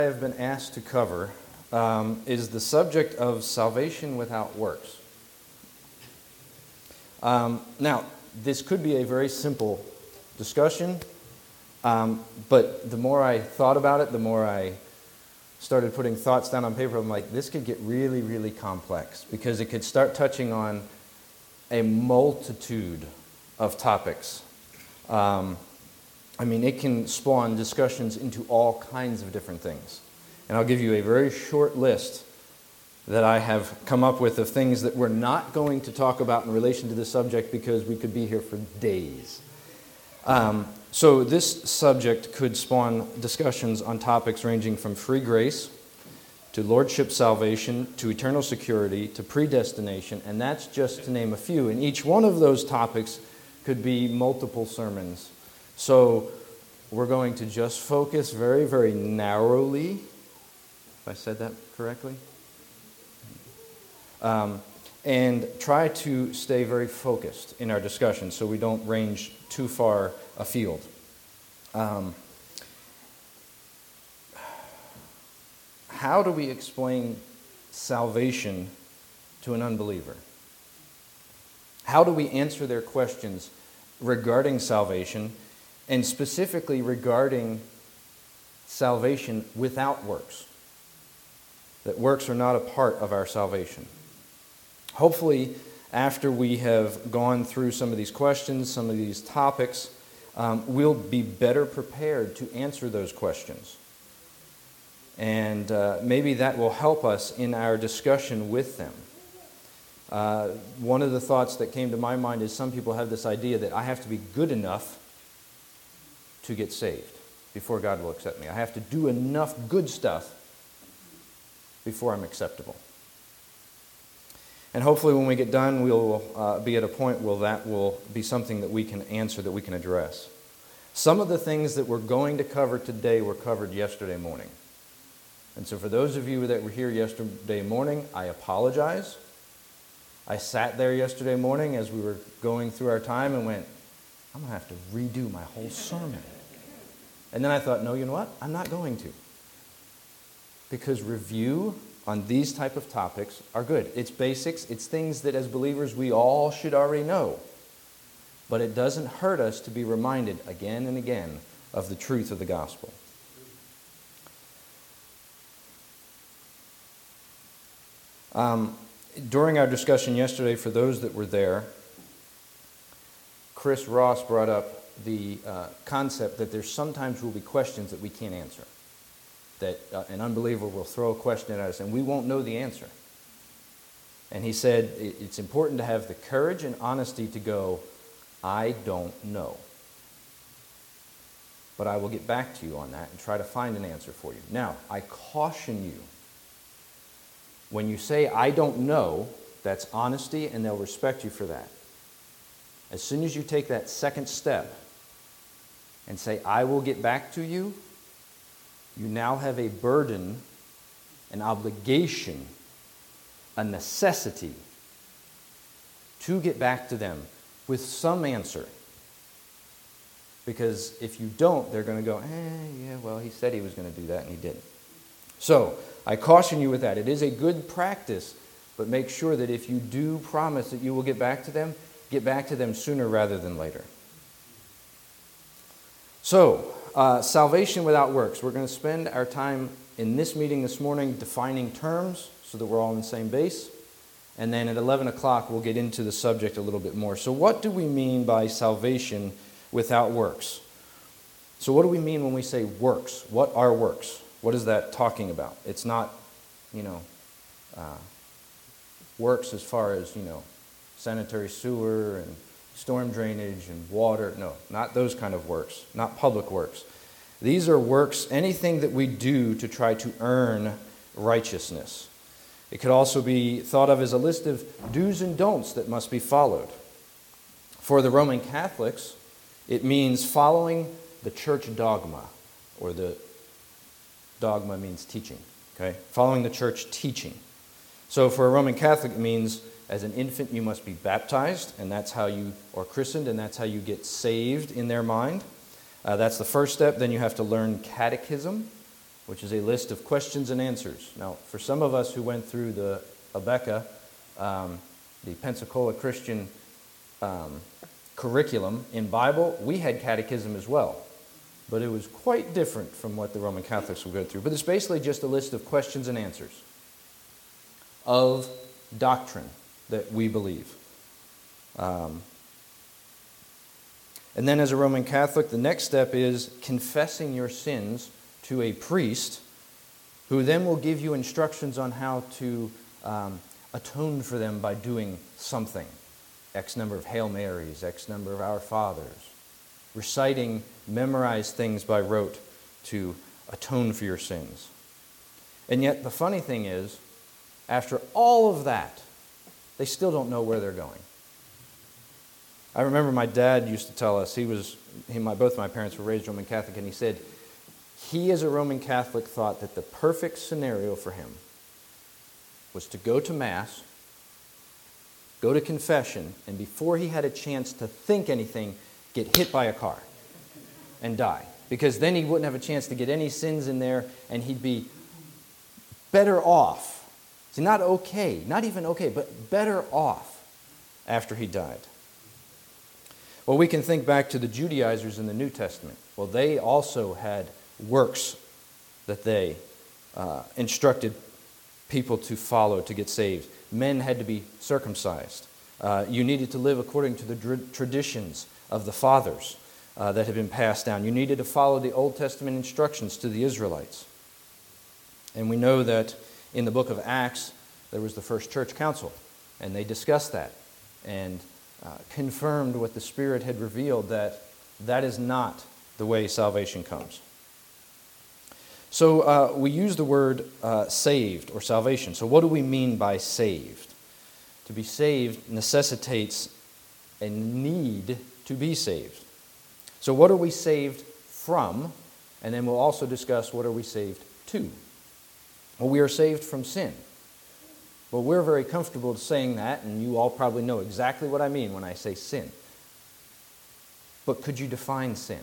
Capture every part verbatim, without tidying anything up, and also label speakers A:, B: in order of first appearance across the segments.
A: I have been asked to cover um, is the subject of salvation without works. Um, now, this could be a very simple discussion, um, but the more I thought about it, the more I started putting thoughts down on paper. I'm like, this could get really, really complex because it could start touching on a multitude of topics. Um, I mean, it can spawn discussions into all kinds of different things. And I'll give you a very short list that I have come up with of things that we're not going to talk about in relation to this subject because we could be here for days. Um, so this subject could spawn discussions on topics ranging from free grace to lordship salvation to eternal security to predestination, and that's just to name a few. And each one of those topics could be multiple sermons. So we're going to just focus very, very narrowly, if I said that correctly, um, and try to stay very focused in our discussion so we don't range too far afield. Um, how do we explain salvation to an unbeliever? How do we answer their questions regarding salvation, and specifically regarding salvation without works? That works are not a part of our salvation. Hopefully, after we have gone through some of these questions, some of these topics, um, we'll be better prepared to answer those questions. And uh, maybe that will help us in our discussion with them. Uh, one of the thoughts that came to my mind is some people have this idea that I have to be good enough to get saved before God will accept me. I have to do enough good stuff before I'm acceptable. And hopefully when we get done, we'll uh, be at a point where that will be something that we can answer, that we can address. Some of the things that we're going to cover today were covered yesterday morning. And so for those of you that were here yesterday morning, I apologize. I sat there yesterday morning as we were going through our time and went, I'm going to have to redo my whole sermon. And then I thought, no, you know what? I'm not going to. Because review on these type of topics are good. It's basics. It's things that as believers we all should already know. But it doesn't hurt us to be reminded again and again of the truth of the gospel. Um, during our discussion yesterday, for those that were there, Chris Ross brought up the uh, concept that there sometimes will be questions that we can't answer. That uh, an unbeliever will throw a question at us and we won't know the answer. And he said it's important to have the courage and honesty to go, I don't know. But I will get back to you on that and try to find an answer for you. Now, I caution you. When you say, I don't know, that's honesty and they'll respect you for that. As soon as you take that second step and say, I will get back to you, you now have a burden, an obligation, a necessity to get back to them with some answer. Because if you don't, they're going to go, eh, yeah, well, he said he was going to do that and he didn't. So, I caution you with that. It is a good practice, but make sure that if you do promise that you will get back to them, get back to them sooner rather than later. So, uh, salvation without works. We're going to spend our time in this meeting this morning defining terms so that we're all on the same base. And then at eleven o'clock, we'll get into the subject a little bit more. So what do we mean by salvation without works? So what do we mean when we say works? What are works? What is that talking about? It's not, you know, uh, works as far as, you know, sanitary sewer and storm drainage and water. No, not those kind of works, not public works. These are works, anything that we do to try to earn righteousness. It could also be thought of as a list of do's and don'ts that must be followed. For the Roman Catholics, it means following the church dogma, or the dogma means teaching, okay? Following the church teaching. So for a Roman Catholic, it means as an infant you must be baptized, and that's how you, or christened, and that's how you get saved in their mind. Uh, that's the first step. Then you have to learn catechism, which is a list of questions and answers. Now, for some of us who went through the Abeka, um, the Pensacola Christian um, curriculum in Bible, we had catechism as well. But it was quite different from what the Roman Catholics will go through. But it's basically just a list of questions and answers of doctrine that we believe. Um, and then as a Roman Catholic, the next step is confessing your sins to a priest who then will give you instructions on how to um, atone for them by doing something. X number of Hail Marys, X number of Our Fathers. Reciting memorized things by rote to atone for your sins. And yet the funny thing is, after all of that, they still don't know where they're going. I remember my dad used to tell us, he was, he, my, both my parents were raised Roman Catholic, and he said, he as a Roman Catholic thought that the perfect scenario for him was to go to Mass, go to confession, and before he had a chance to think anything, get hit by a car and die. Because then he wouldn't have a chance to get any sins in there, and he'd be better off. See, not okay, not even okay, but better off after he died. Well, we can think back to the Judaizers in the New Testament. Well, they also had works that they uh, instructed people to follow to get saved. Men had to be circumcised. Uh, you needed to live according to the dr- traditions of the fathers uh, that had been passed down. You needed to follow the Old Testament instructions to the Israelites. And we know that in the book of Acts, there was the first church council, and they discussed that and uh, confirmed what the Spirit had revealed, that that is not the way salvation comes. So uh, we use the word uh, saved or salvation. So what do we mean by saved? To be saved necessitates a need to be saved. So what are we saved from? And then we'll also discuss what are we saved to. Well, we are saved from sin. Well, we're very comfortable saying that, and you all probably know exactly what I mean when I say sin. But could you define sin?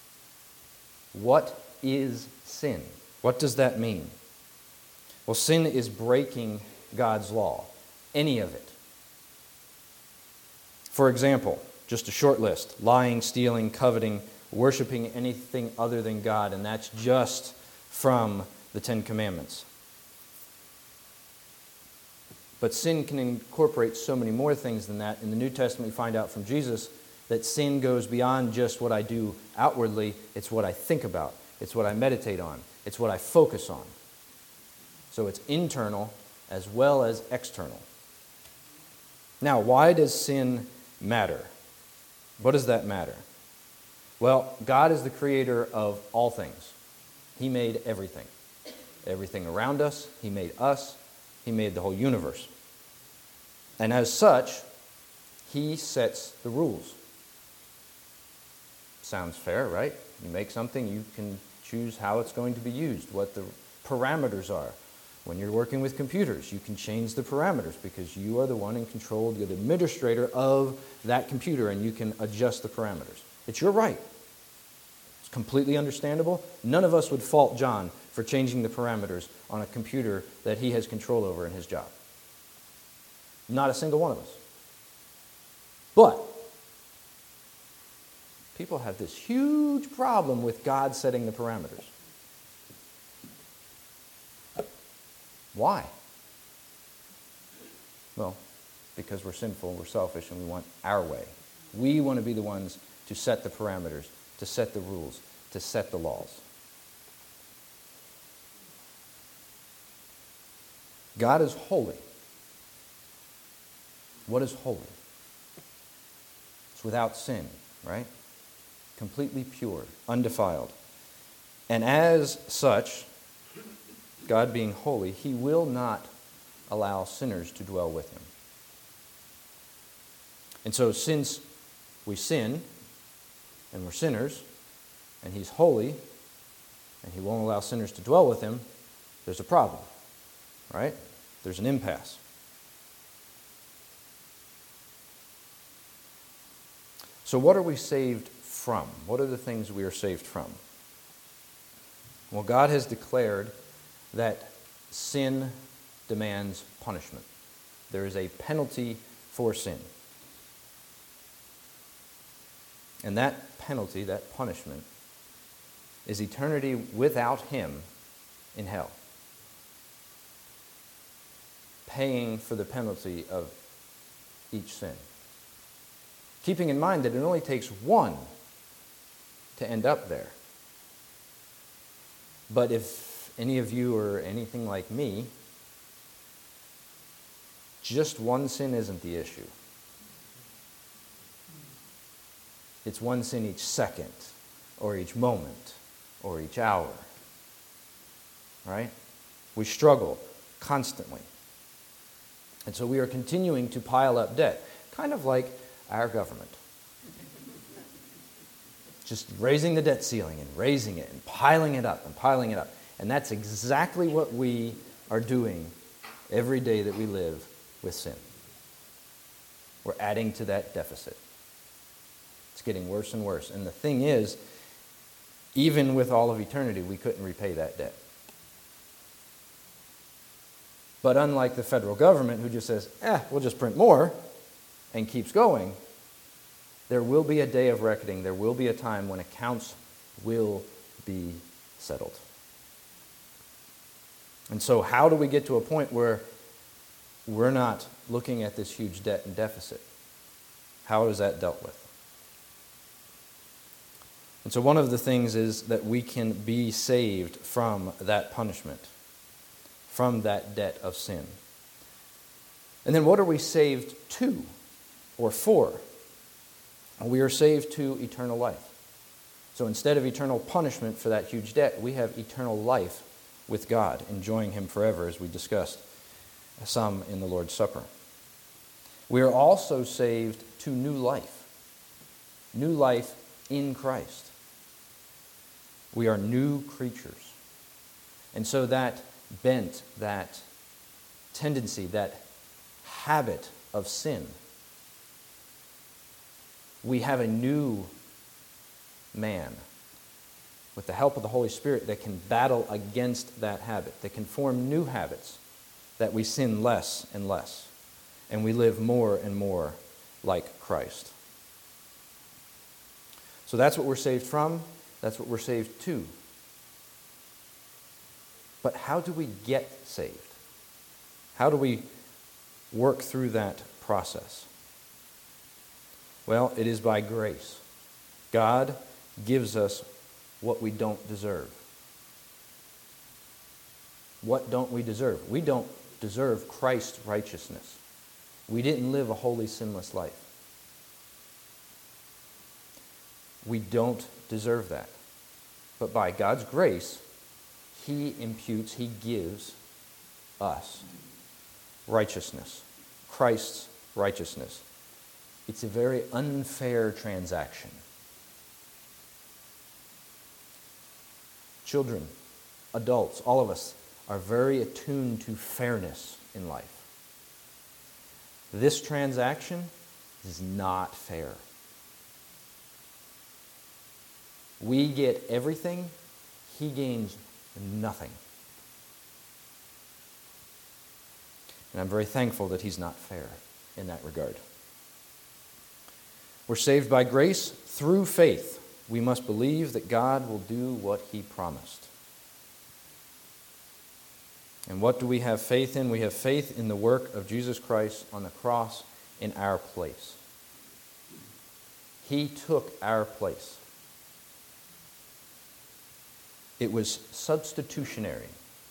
A: What is sin? What does that mean? Well, sin is breaking God's law, any of it. For example, just a short list: lying, stealing, coveting, worshiping anything other than God, and that's just from the Ten Commandments. But sin can incorporate so many more things than that. In the New Testament, we find out from Jesus that sin goes beyond just what I do outwardly. It's what I think about. It's what I meditate on. It's what I focus on. So it's internal as well as external. Now, why does sin matter? What does that matter? Well, God is the creator of all things. He made everything. Everything around us. He made us. He made the whole universe. And as such, He sets the rules. Sounds fair, right? You make something, you can choose how it's going to be used, what the parameters are. When you're working with computers, you can change the parameters because you are the one in control, you're the administrator of that computer, and you can adjust the parameters. It's your right. It's completely understandable. None of us would fault John for changing the parameters on a computer that he has control over in his job. Not a single one of us. But people have this huge problem with God setting the parameters. Why? Well, because we're sinful, we're selfish, and we want our way. We want to be the ones to set the parameters, to set the rules, to set the laws. God is holy. What is holy? It's without sin, right? Completely pure, undefiled. And as such, God being holy, He will not allow sinners to dwell with Him. And so since we sin, and we're sinners, and He's holy, and He won't allow sinners to dwell with Him, there's a problem, right? There's an impasse. So what are we saved from? What are the things we are saved from? Well, God has declared that sin demands punishment. There is a penalty for sin. And that penalty, that punishment, is eternity without Him in hell, paying for the penalty of each sin. Keeping in mind that it only takes one to end up there. But if any of you are anything like me, just one sin isn't the issue. It's one sin each second, or each moment, or each hour. Right? We struggle constantly. And so we are continuing to pile up debt, kind of like our government. Just raising the debt ceiling and raising it and piling it up and piling it up. And that's exactly what we are doing every day that we live with sin. We're adding to that deficit. It's getting worse and worse. And the thing is, even with all of eternity, we couldn't repay that debt. But unlike the federal government, who just says, eh, we'll just print more, and keeps going, there will be a day of reckoning. There will be a time when accounts will be settled. And so how do we get to a point where we're not looking at this huge debt and deficit? How is that dealt with? And so one of the things is that we can be saved from that punishment, from that debt of sin. And then what are we saved to or for? We are saved to eternal life. So instead of eternal punishment for that huge debt, we have eternal life with God, enjoying Him forever, as we discussed some in the Lord's Supper. We are also saved to new life. New life in Christ. We are new creatures. And so that bent, that tendency, that habit of sin, we have a new man with the help of the Holy Spirit that can battle against that habit, that can form new habits, that we sin less and less, and we live more and more like Christ. So that's what we're saved from. That's what we're saved to. But how do we get saved? How do we work through that process? Well, it is by grace. God gives us what we don't deserve. What don't we deserve? We don't deserve Christ's righteousness. We didn't live a holy, sinless life. We don't deserve that. But by God's grace, He imputes, He gives us righteousness, Christ's righteousness. It's a very unfair transaction. Children, adults, all of us are very attuned to fairness in life. This transaction is not fair. We get everything, He gains nothing. And I'm very thankful that He's not fair in that regard. We're saved by grace through faith. We must believe that God will do what He promised. And what do we have faith in? We have faith in the work of Jesus Christ on the cross in our place. He took our place. It was substitutionary.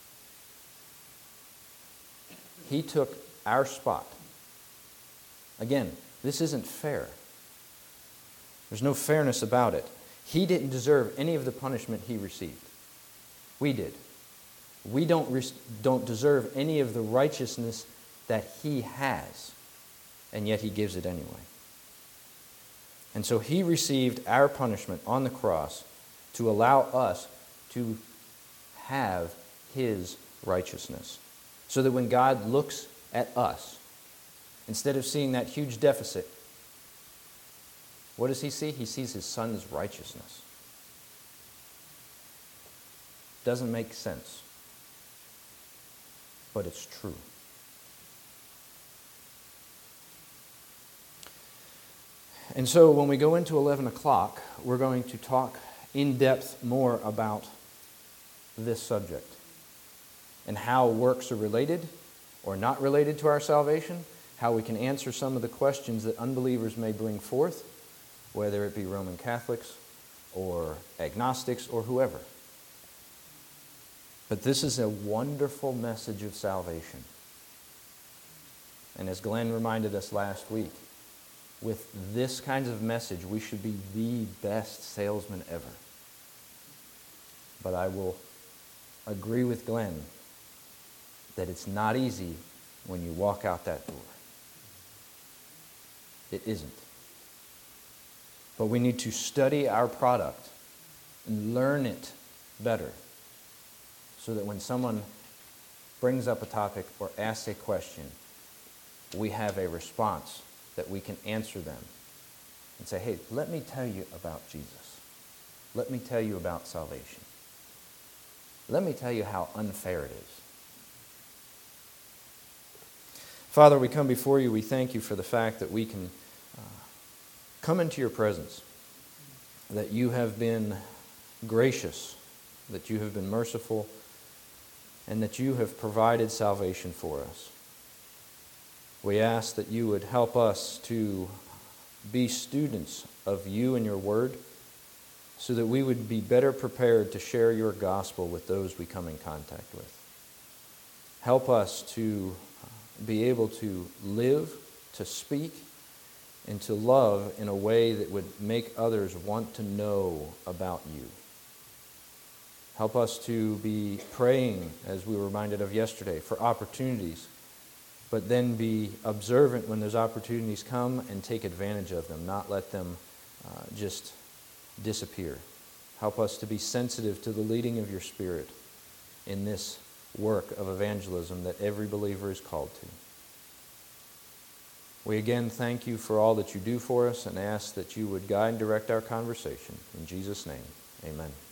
A: He took our spot. Again, this isn't fair. There's no fairness about it. He didn't deserve any of the punishment He received. We did. We don't, re- don't deserve any of the righteousness that He has, and yet He gives it anyway. And so He received our punishment on the cross to allow us to have His righteousness. So that when God looks at us, instead of seeing that huge deficit, what does He see? He sees His Son's righteousness. Doesn't make sense. But it's true. And so when we go into eleven o'clock, we're going to talk in depth more about this subject and how works are related or not related to our salvation, how we can answer some of the questions that unbelievers may bring forth, whether it be Roman Catholics or agnostics or whoever. But this is a wonderful message of salvation. And as Glenn reminded us last week, with this kind of message, we should be the best salesman ever. But I will agree with Glenn that it's not easy when you walk out that door. It isn't. But we need to study our product and learn it better so that when someone brings up a topic or asks a question, we have a response that we can answer them and say, hey, let me tell you about Jesus. Let me tell you about salvation. Let me tell you how unfair it is. Father, we come before you. We thank you for the fact that we can uh, come into your presence, that you have been gracious, that you have been merciful, and that you have provided salvation for us. We ask that you would help us to be students of you and your word so that we would be better prepared to share your gospel with those we come in contact with. Help us to be able to live, to speak, and to love in a way that would make others want to know about you. Help us to be praying, as we were reminded of yesterday, for opportunities, but then be observant when those opportunities come and take advantage of them, not let them uh, just disappear. Help us to be sensitive to the leading of your Spirit in this work of evangelism that every believer is called to. We again thank you for all that you do for us and ask that you would guide and direct our conversation. In Jesus' name, amen.